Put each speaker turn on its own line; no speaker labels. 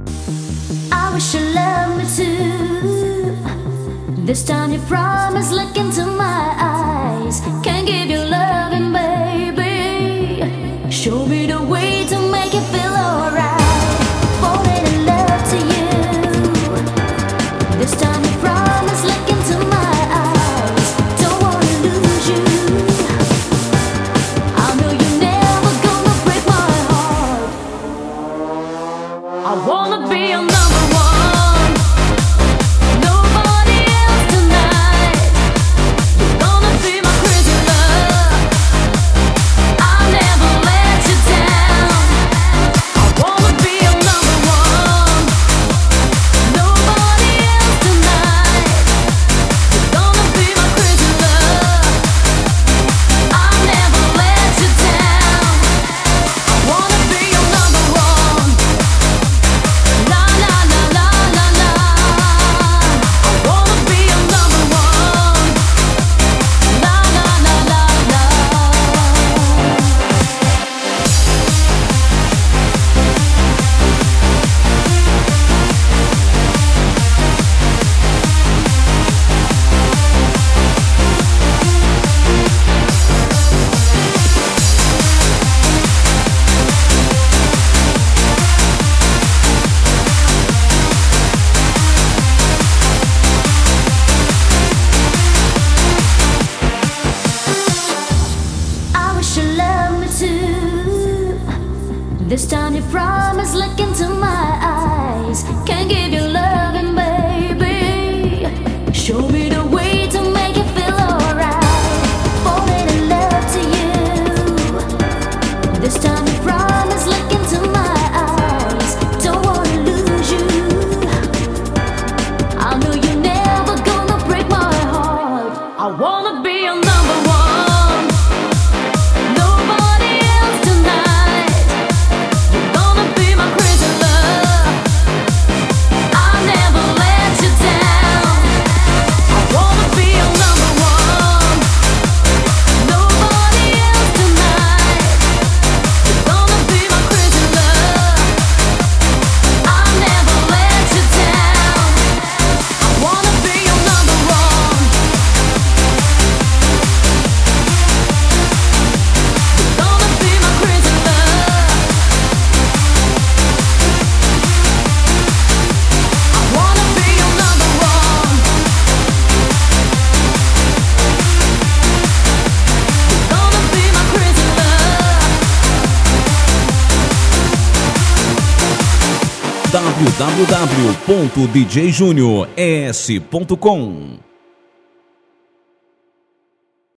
I wish you loved me too. This time you promise, look into my eyes. Can't give you loving, baby. Show me the way to make it feel alright. Falling in love to you. This time you promise, look into my eyes. Don't wanna lose you. I know you're never gonna break my heart. I wanna be your number one. Nobody else tonight. You're gonna be my crazy love. I'll never let you down. I wanna be your number one. Nobody else tonight. You're gonna be my crazy love. I'll never let you down. I wanna be your number one. La la la la la la. I wanna be your number one. La la la la la. I wish you loved me too. This time you promise, look into my eyes. Can't give you loving, baby. Show me the way to make it feel alright. Falling in love to you. This time you promise, look into my eyes. Don't wanna lose you. I know you're never gonna break my heart. I wanna be your number one. Nobody else tonight. You're gonna be my crazy love. I'll never let you down. I wanna be your number one. Nobody else tonight. You're gonna be my crazy love. I'll never let you down. I wanna be your number one. You're gonna be my crazy love. I wanna be your number one. You're gonna be my crazy love.
www.djjuniors.com